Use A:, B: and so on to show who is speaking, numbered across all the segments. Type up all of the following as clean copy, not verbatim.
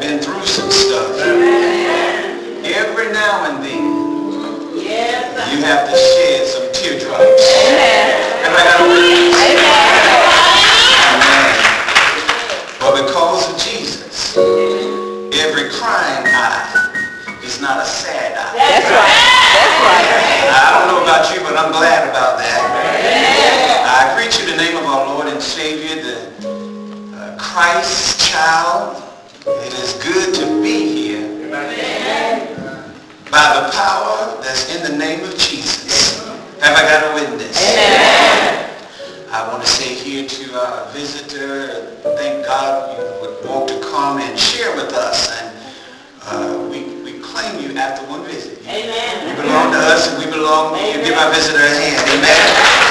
A: have been through some stuff. Every now and then, you have to shed some teardrops. Have I got a witness? Amen. But because of Jesus, every crying eye is not a sad eye.
B: That's right. That's right.
A: I don't know about you, but I'm glad about that. I greet you in the name of our Lord and Savior, the Christ child. It is good to be here. By the power that's in the name of Jesus. Have I got a witness?
B: Amen.
A: I want to say here to our visitor, thank God you would want to come and share with us. And we claim you after one visit.
B: Amen.
A: You belong to us and we belong to you. Give our visitor a hand. Amen.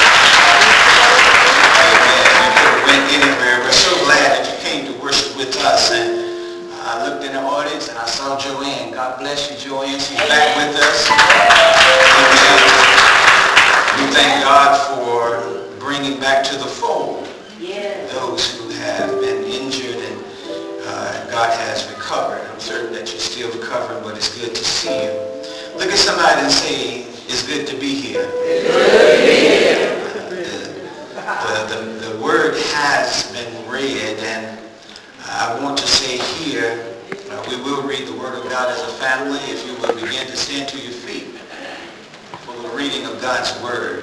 A: Amen. You could have went anywhere. We're so glad that you came to worship with us. And I looked in the audience and I saw Joanne. God bless you, Joanne. She's back with us. Amen. We thank God for bringing back to the fold those who have been injured and God has recovered. I'm certain that you're still recovering, but it's good to see you. Look at somebody and say, it's good to be here. It's good to be here. The word has been read, and I want to say here, we will read the Word of God as a family. If you will begin to stand to your feet for the reading of God's Word.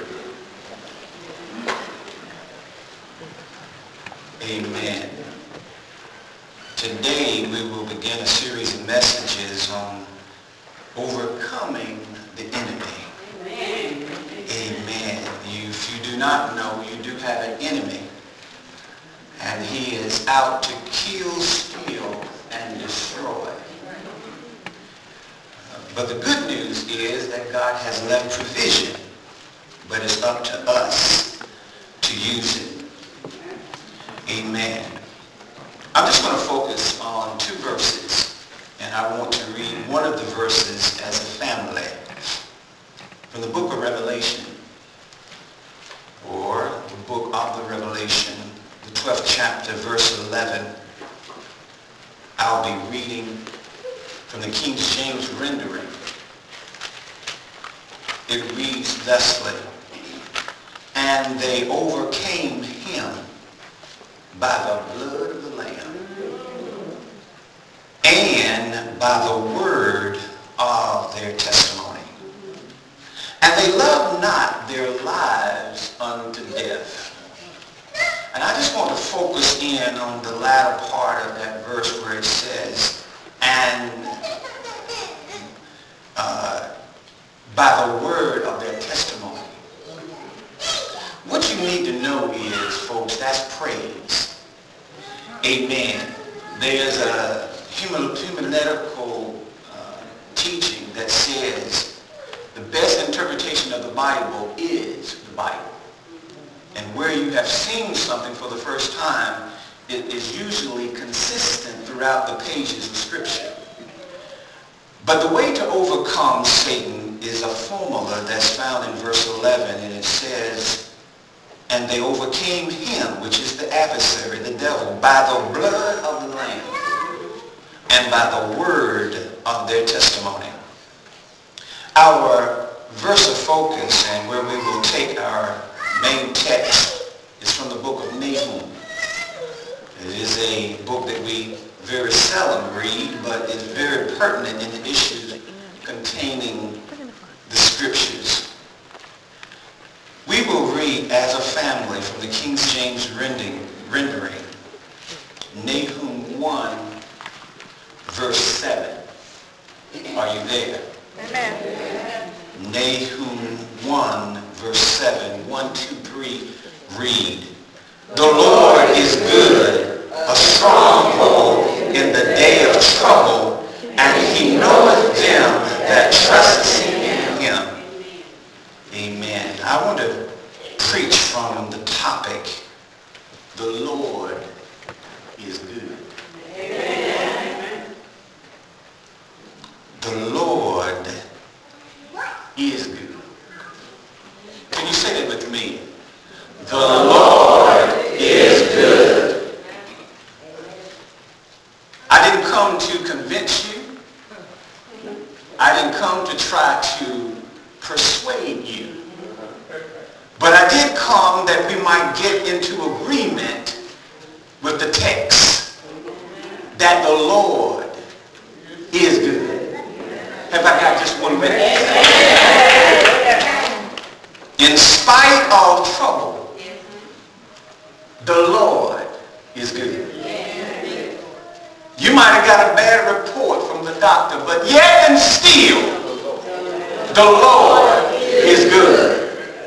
A: Amen. Today we will begin a series of messages on overcoming the enemy. Amen. Amen. If you do not know, you do have an enemy. And he is out to kill, steal, and destroy. But the good news is that God has left provision, but it's up to us to use it. Amen. I'm just going to focus on two verses, and I want to read one of the verses as a family from the book of Revelation, or the book of the Revelation, the 12th chapter, verse 11. I'll be reading from the King James rendering. It reads thusly, and they overcame him by the blood of the Lamb and by the word of their testimony. And they loved not their lives unto death. And I just want to focus in on the latter part of that verse where it says, and by the word of their testimony. What you need to know is, folks, that's praise. Amen. There's a homiletical teaching that says the best interpretation of the Bible is the Bible. And where you have seen something for the first time, it is usually consistent throughout the pages of Scripture. But the way to overcome Satan is a formula that's found in verse 11, and it says, and they overcame him, which is the adversary, the devil, by the blood of the Lamb and by the word of their testimony. Our verse of focus, and where we will take our main text, is from the book of Nahum. It is a book that we very seldom read, but is very pertinent in the issues containing the scriptures. We will read as a family from the King James rendering, Nahum 1, verse 7. Are you there?
B: Amen.
A: Nahum 1, verse 7. 1, 2, 3, read. The Lord is good, a stronghold in the day of trouble, and he knoweth them that trust in him. Amen. I want to preach from the topic, the Lord is good. Amen. The Lord is good. Can you say that with me? The Lord is good. I didn't come come to convince you. I didn't come to try to persuade you. But I did come that we might get into agreement with the text that the Lord is good. Have I got just 1 minute? In spite of trouble, the Lord is good. You might have got a bad report from the doctor, but yet and still, the Lord is good.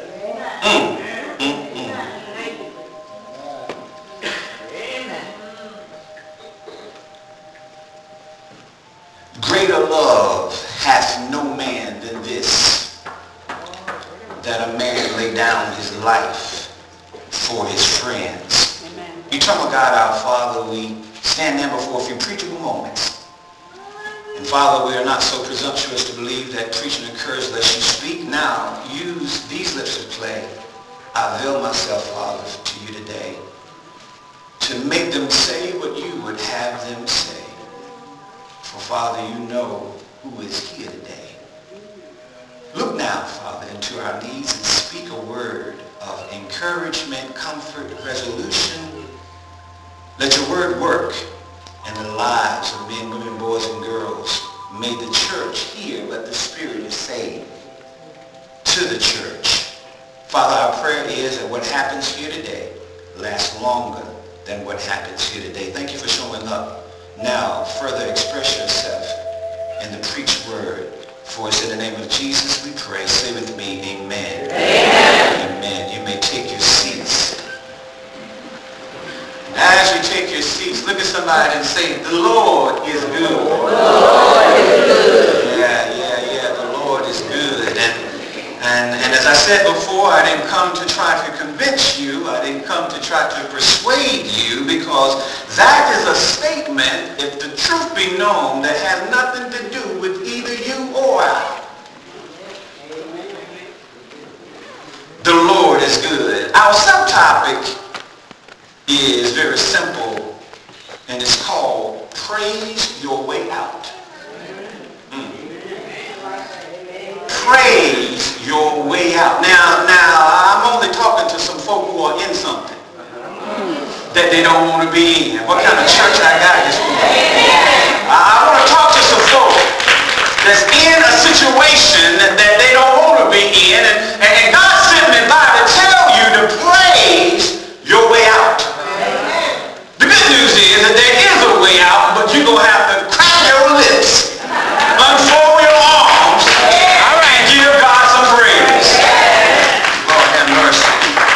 A: Greater love hath no man than this, that a man lay down his life for his friends. Amen. Eternal God, our Father, we stand there before a few preachable moments. And Father, we are not so presumptuous to believe that preaching occurs lest you speak. Now, use these lips of clay. I avail myself, Father, to you today to make them say what you would have them say. For, Father, you know who is here today. Look now, Father, into our needs and speak a word of encouragement, comfort, resolution. Let your word work in the lives of men, women, boys, and girls. May the church hear what the Spirit is saying to the church. Father, our prayer is that what happens here today lasts longer than what happens here today. Thank you for showing up. Now, further express yourself in the preached word. For it's in the name of Jesus we pray. Say with me, amen. Amen. Amen. You may take your seats. As you take your seats, look at somebody and say, the Lord is good. The Lord is good. Yeah. The Lord is good. And as I said before, I didn't come to try to convince you. I didn't come to try to persuade you, because that is a statement, if the truth be known, that has nothing to do with either you or I. The Lord is good. Our subtopic is very simple, and it's called Praise Your Way Out. Praise your way out. Now, I'm only talking to some folk who are in something that they don't want to be in. What kind of church I got this morning? I want to talk to some folk that's in a situation that they don't want to be in, and God sent me by to tell you to praise your way out. The good news is that there is a way out, but you're going to have to crack your lips, unfold your arms, and give God some praise. Lord have mercy.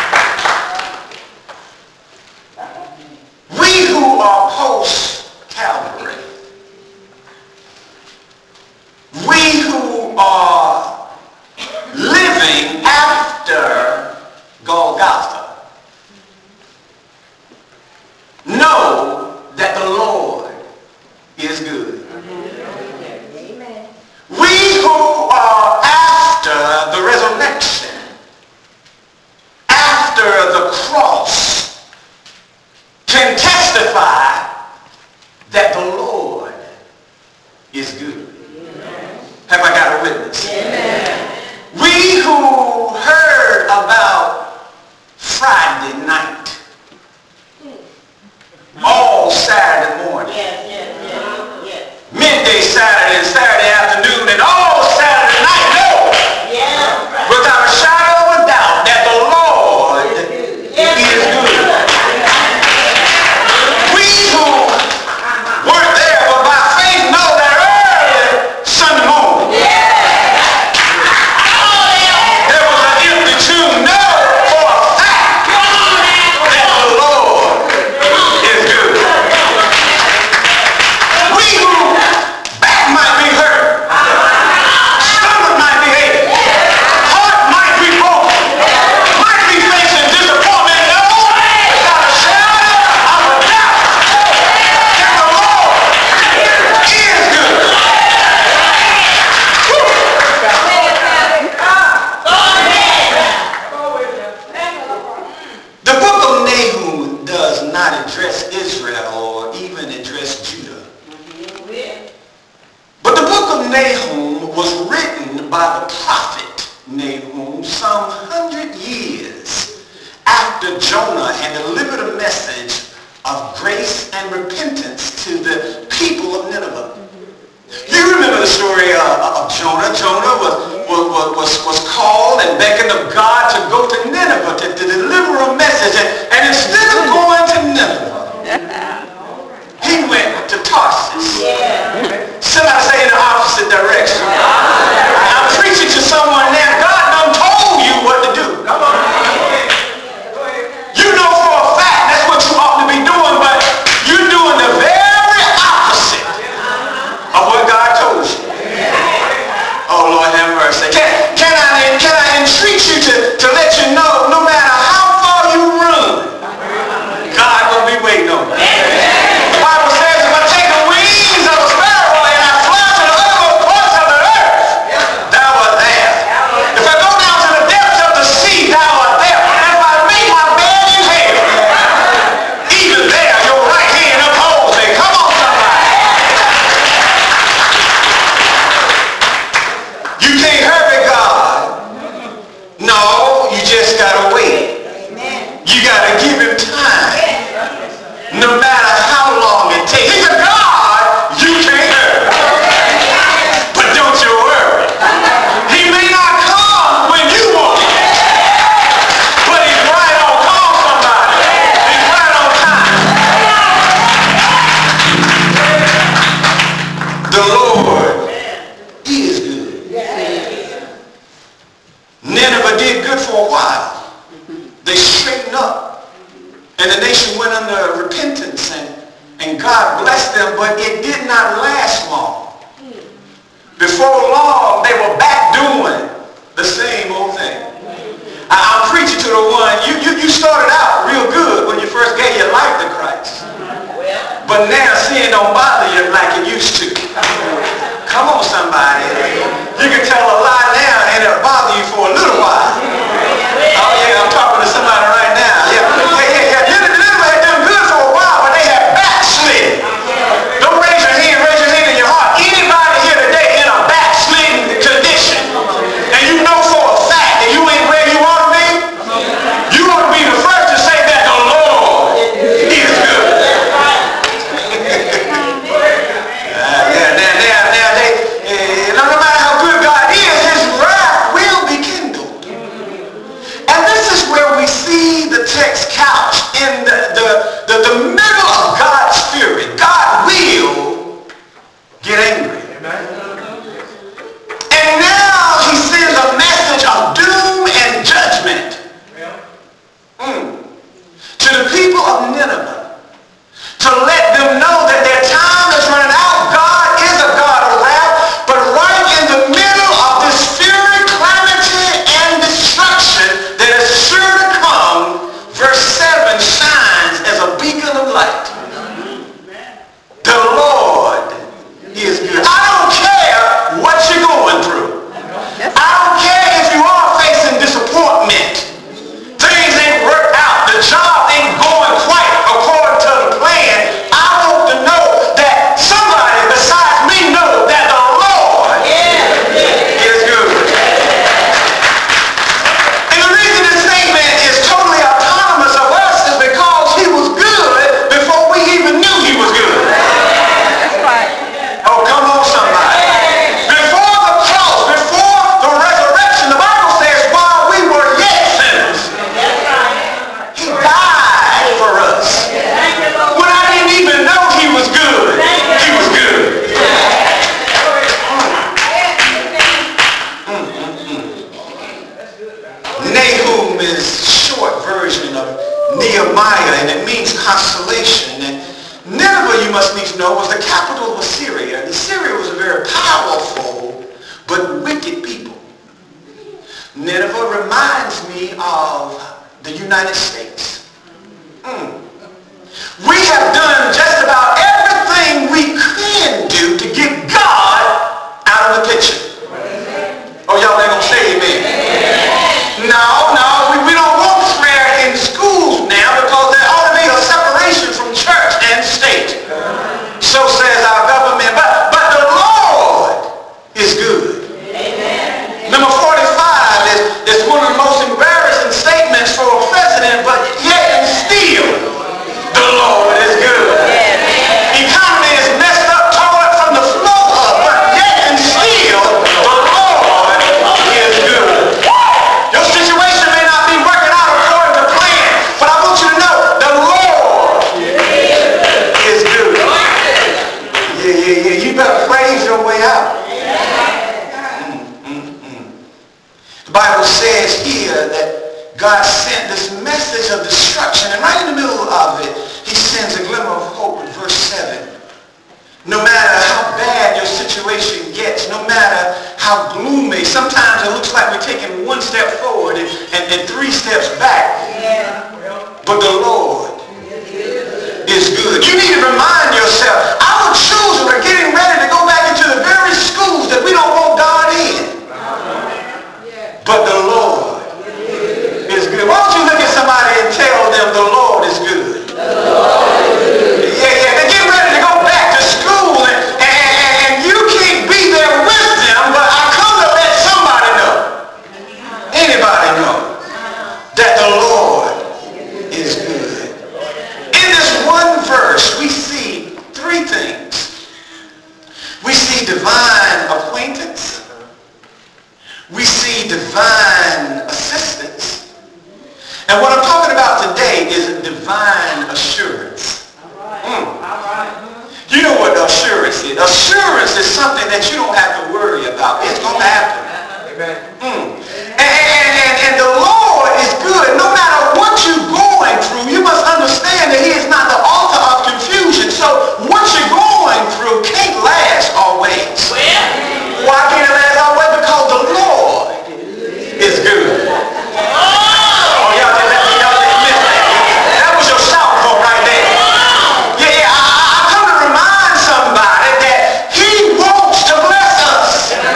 A: We who are post-Calvary, we who are living after Golgotha, know that the Lord is good. Amen. We who are after the resurrection, after the cross, can testify that the Lord is good. Amen. Have I got a witness? Amen. We who heard about Friday night, all Saturday morning, midday Saturday and Saturday afternoon, and all Saturday night, know without a shadow of a doubt that the Lord is good. We who weren't there, but by faith know that early Sunday morning, there was an empty tomb. Know for a fact that the Lord is good. We who back might be hurt Nahum was written by the prophet Nahum some 100 years after Jonah had delivered a message of grace and repentance to the people of Nineveh. You remember the story of Jonah. Jonah was called and beckoned of God to go to Nineveh to deliver a message. And instead of going to Nineveh, he went to Tarsus. Somebody say in the opposite direction. I'm preaching to someone now. God done told you what to do. You know for a fact that's what you ought to be doing, but you're doing the very opposite of what God told you. Oh, Lord have mercy. Can I entreat you to let you know no matter how far you run, God will be waiting on you. The Bible says if I take the wings of a sparrow and I fly to the uttermost parts of the earth, thou art there. If I go down to the depths of the sea, thou art there. And if I make my bed in hell, even there your right hand upholds me. Come on, somebody. You can't hurry God. No, you just gotta wait. You gotta give him time. No matter how long it takes. He's a God you can't hurry. But don't you worry. He may not come when you want him. But he's right on. Come on, somebody. He's right on time. The Lord is good. Nineveh did good for a while. They straightened up. And the nation went under repentance and God blessed them, but it did not last long. Before long, they were back doing the same old thing. I'm preaching to the one, you started out real good when you first gave your life to Christ. But now sin don't bother you like it used to. Come on, somebody. You can tell a lie now and it'll bother you for a little while. Oh yeah, I'm talking to somebody right now. Yeah. Nineveh had done good for a while, but they had backslid. Don't raise your hand in your heart. Anybody here today in a backslidden condition, and you know for a fact that you ain't where you want to be, you want to be the first to say that the Lord is good. No matter how good God is, his wrath will be kindled. And this is where we see the text couched in the middle of God's fury. God will get angry. And now he sends a message of doom and judgment to the people of Nineveh to let them know that their time is running out. God is a God of wrath, but right in the middle of this fury, calamity, and destruction that is sure to come, verse 7 shines as a beacon of light. The Lord is good. I don't care what you're going through. I don't care if you are facing disappointment. Things ain't worked out. The job ain't going quite according to the plan. I want to know that somebody besides me know that the Lord is good. And the reason this statement is totally autonomous of us is because he was good before we even knew he was good.
B: That's right.
A: Oh, come on, somebody. Before the cross, before the resurrection, the Bible says while we were yet sinners, he died for us. When I didn't even know he was good, he was good. Nahum is a short version of Nehemiah, and it means consolation. And Nineveh, you must need to know, was the capital of Assyria. And Assyria was a very powerful but wicked people. Nineveh reminds me of the United States. We have done just about everything we can do to get God out of the picture. Oh, y'all ain't gonna say amen. No, we don't want prayer in schools now because there ought to be a separation from church and state. So says our government. But the Lord better praise your way out. The Bible says here that God sent this message of destruction, and right in the middle of it, he sends a glimmer of hope in verse 7. No matter how bad your situation gets, no matter how gloomy, sometimes it looks like we're taking one step forward and three steps back. But the Lord is good. You need to remind yourself, our children are getting ready to go back into the very schools that we don't want God in. But the Lord is good. Why don't you look at somebody and tell them the Lord is good? Yeah, they're getting ready to go back to school, and you can't be there with them, but I come to let somebody know, anybody know, that the Lord is good. In this one verse, we see three things. We see divine acquaintance. We see divine assistance. And what I'm talking about today is divine assurance. You know what assurance is? Assurance is something that you don't have to worry about. It's going to happen. And the Lord is good. No matter what you're going through, you must understand that he is not the author of confusion. So what you're going through can't last always. Why can't it last always? Because the Lord is good. Oh, y'all didn't miss that. That was your shout for right there. Yeah, I come to remind somebody that he wants to bless us.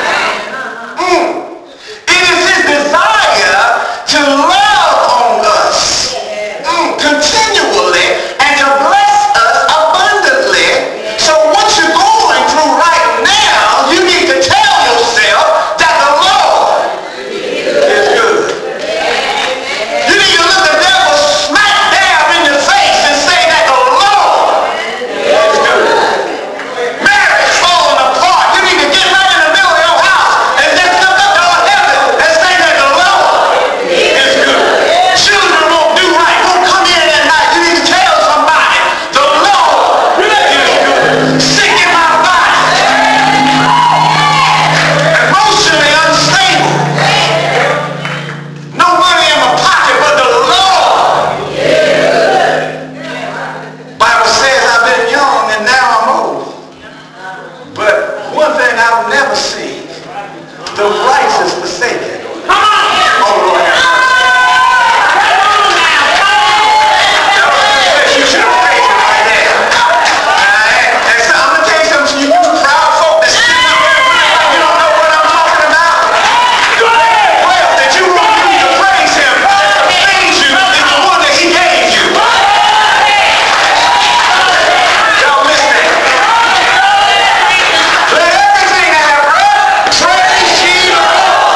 A: It is his desire to love on us continually and to bless us abundantly. So what you're going through right now, you need to tell yourself that the Lord is good. You need to look the devil smack dab in your face and say that the Lord is good. Marriage falling apart. You need to get right in the middle of your house and just look up to heaven and say that the Lord is good. Children won't do right, won't come in at night. You need to tell somebody the Lord is good. Sick in my body, emotionally unstable, no money in my pocket, but the Lord. Bible says I've been young and now I'm old. But one thing I've never seen, the righteous forsaken. Oh, Lord have mercy. You should have praised him right there. And so I'm going to tell you something. You proud folk that still you don't know what I'm talking about. The very breath that you won't use to praise him that sustains you is the one that he gave you. Y'all miss that. Let everything that have breath praise ye the Lord.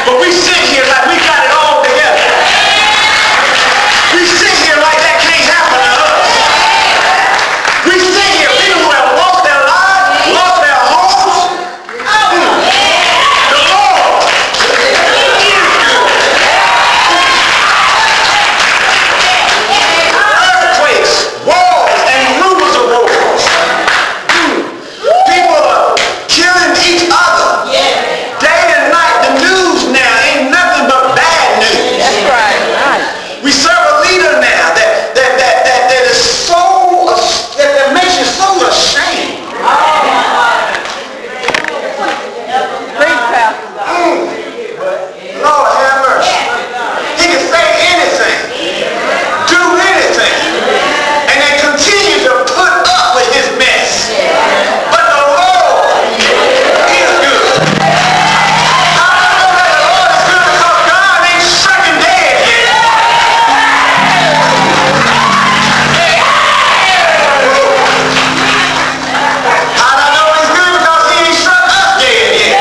A: But we sit here like we got it all together. We sit here like that can't happen to us. We sit here, people who have lost their lives, lost their homes. The Lord is good. Earthquakes, wars, and rumors of wars. People are killing each other. Day and night, the news now ain't nothing but bad news.
B: That's right.
A: We serve a leader now that is so, that makes you so ashamed.
B: Preach, Pastor.
A: Lord have mercy. He can say anything, do anything, and they continue to put up with his mess. But the Lord is good. How do I know that the Lord is good? Because God ain't stricken dead yet. How do I know he's good? Because he ain't struck us dead yet.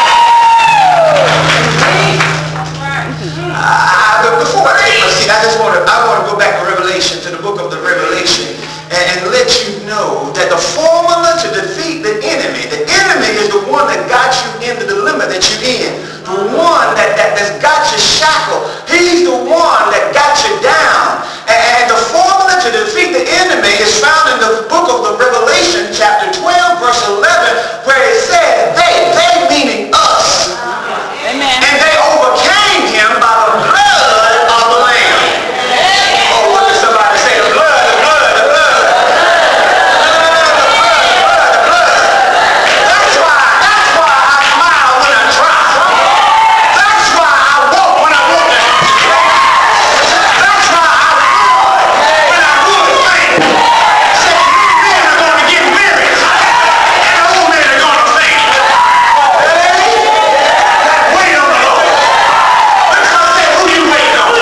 A: Before I take my seat, I want to go back to Revelation, to the book of the Revelation, and let you know that the formula to defeat the enemy is the one that got you in the dilemma that you're in, the one that's got you shackled. He's the one that got you down. And the formula to defeat the enemy is found in the book of the Revelation, chapter 12, verse 11, where it says, they meaning us,
B: Amen.
A: and they overcame him by the blood of the Lamb. Oh, what did somebody say? The blood, the blood, the blood. The blood. That's why I smile when I try. That's why I walk when I walk. That's why I run when I run. Say, young men are going to get weary, and old men are going to faint. Wait on the Lord. Because say, who you waiting on?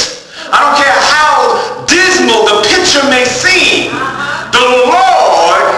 A: may seem, the Lord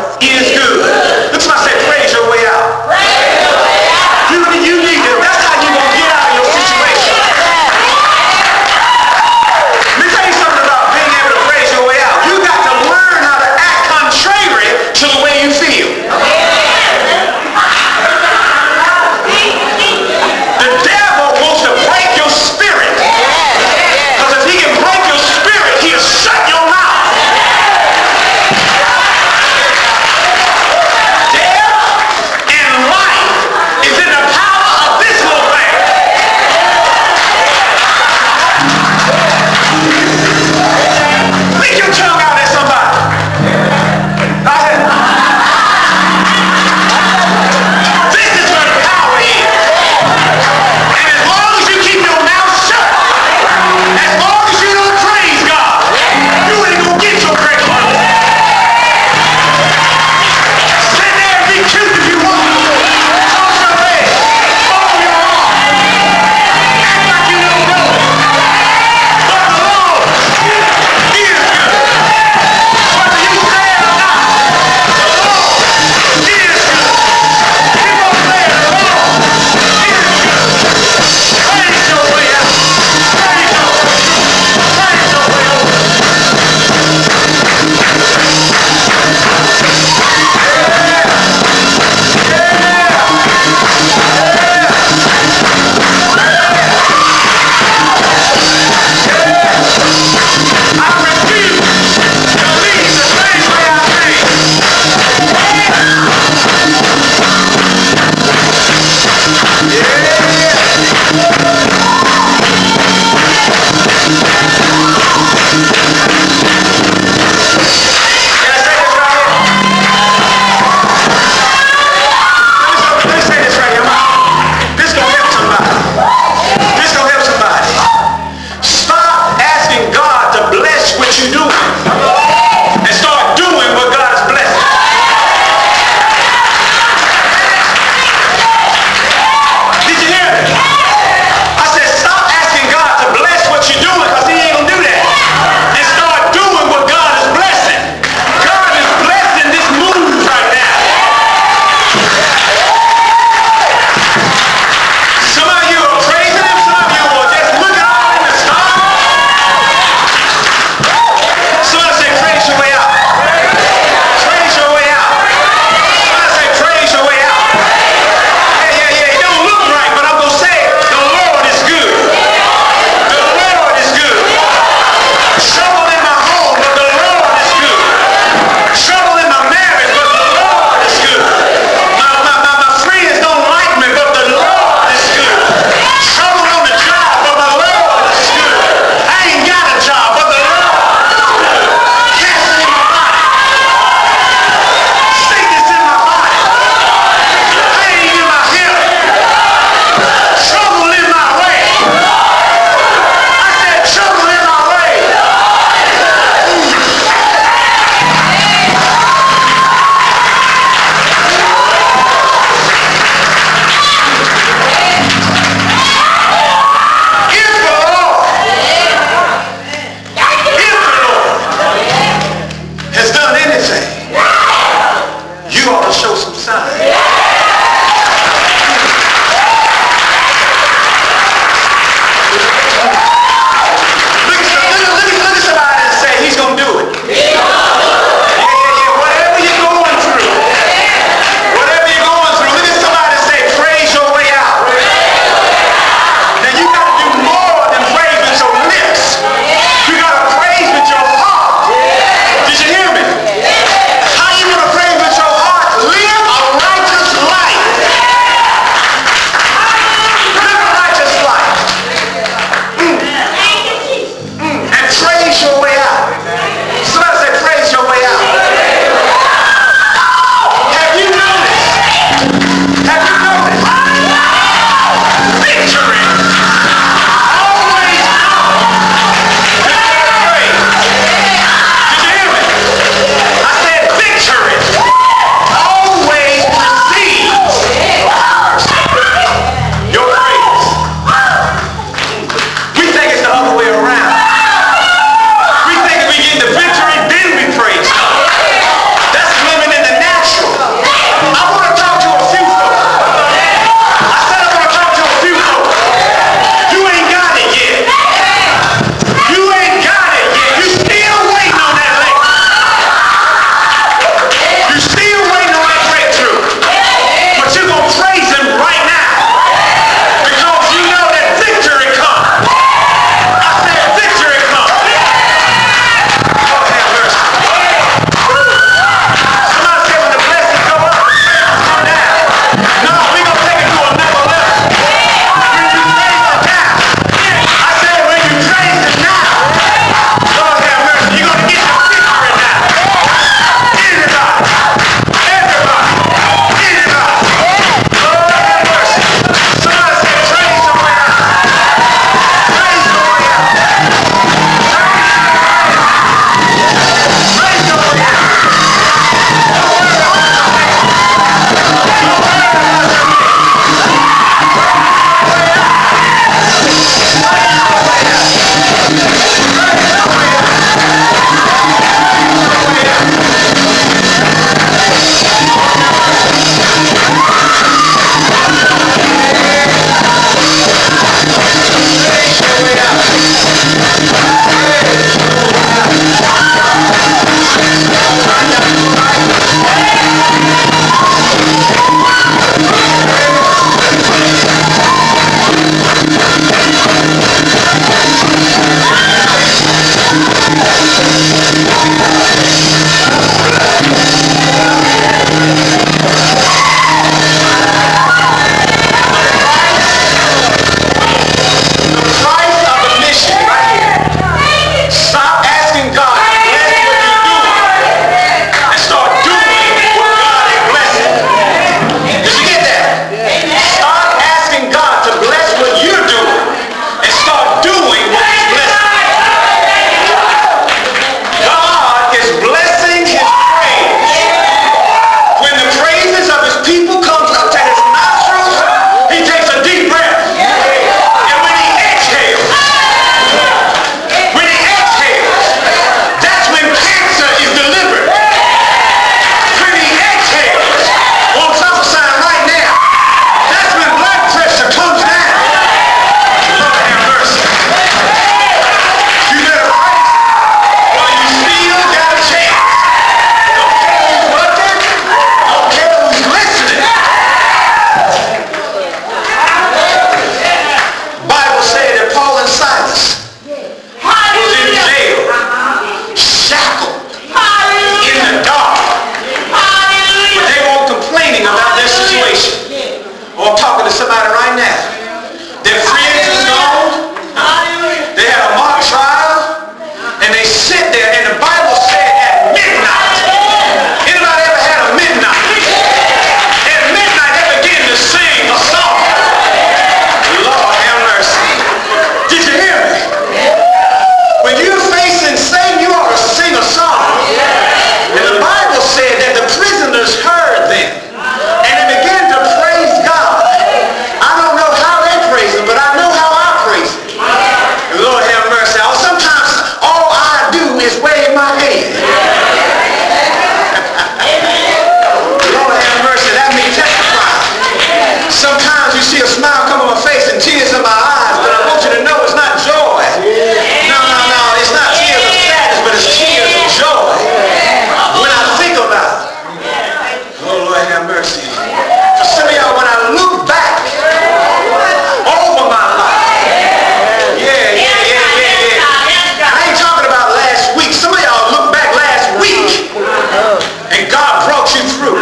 A: brought you through.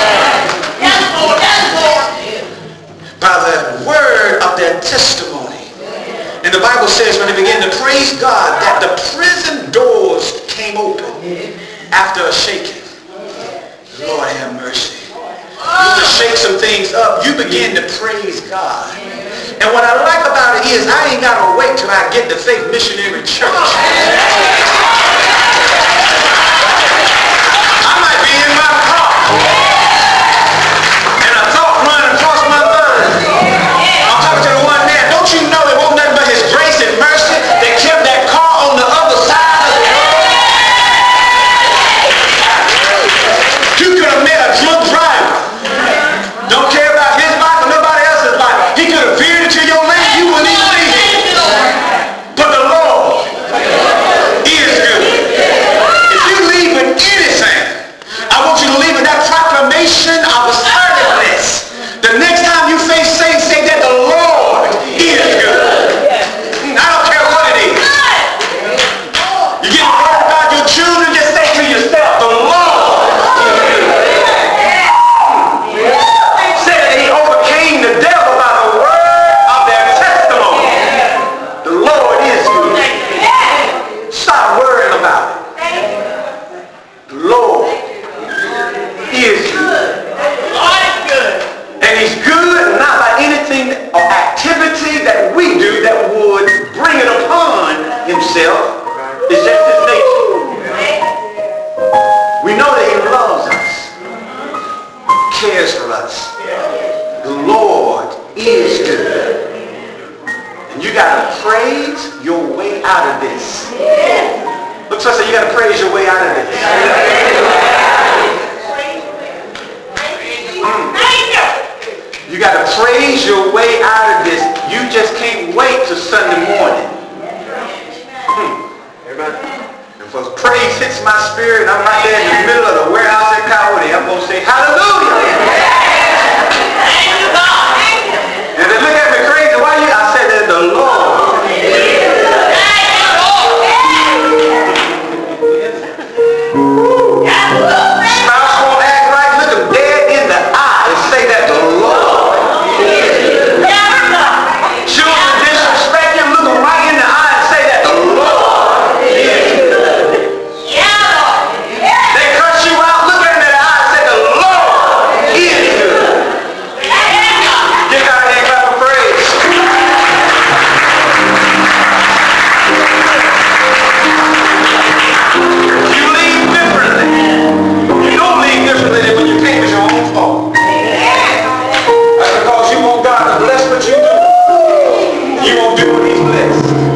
A: By the word of their testimony. And the Bible says when they began to praise God that the prison doors came open after a shaking. Lord have mercy. You want to shake some things up, you begin to praise God. And what I like about it is I ain't got to wait till I get to Faith Missionary Church. I might be in my car and a thought running across my mind. I'm talking to the one there. Don't you know it wasn't nothing but his grace and mercy that kept that car on the other side of the road? You could have met a drunk driver. Don't care about his life or nobody else's life. He could have veered into your lane. You wouldn't even see him. But the Lord is good. If you leave with anything, I want you to leave with that proclamation of assertiveness. The next time you face Satan, say that the Lord is good. I don't care what it is. You get worried about your children, just say to yourself, the Lord is good. Say that he overcame the devil by the word of their testimony. The Lord is good. Stop worrying about it. The Lord is good. And he's good not by anything or activity that we do that would bring it upon himself. It's just his nature. We know that he loves us, cares for us. The Lord is good. And you got to praise your way out of this. Look, so I say you got to praise your way out of this. You got to praise your way out of this. You just can't wait till Sunday morning. And for praise hits my spirit, I'm right there in the middle of the warehouse at Coyote. I'm going to say, hallelujah. And they look at me crazy. Why you? I said that the Lord. Spouse won't act right. Look them dead in the eye and say that the Lord. Children disrespect him. Look them right in the eye and say that the Lord is good. They curse you out. Look at them in the eye and say the Lord is good. Give God a hand clap of praise. You leave differently. You don't leave differently than when you came as your own fault. That's because you want God to bless what you do. You won't do what he's blessed.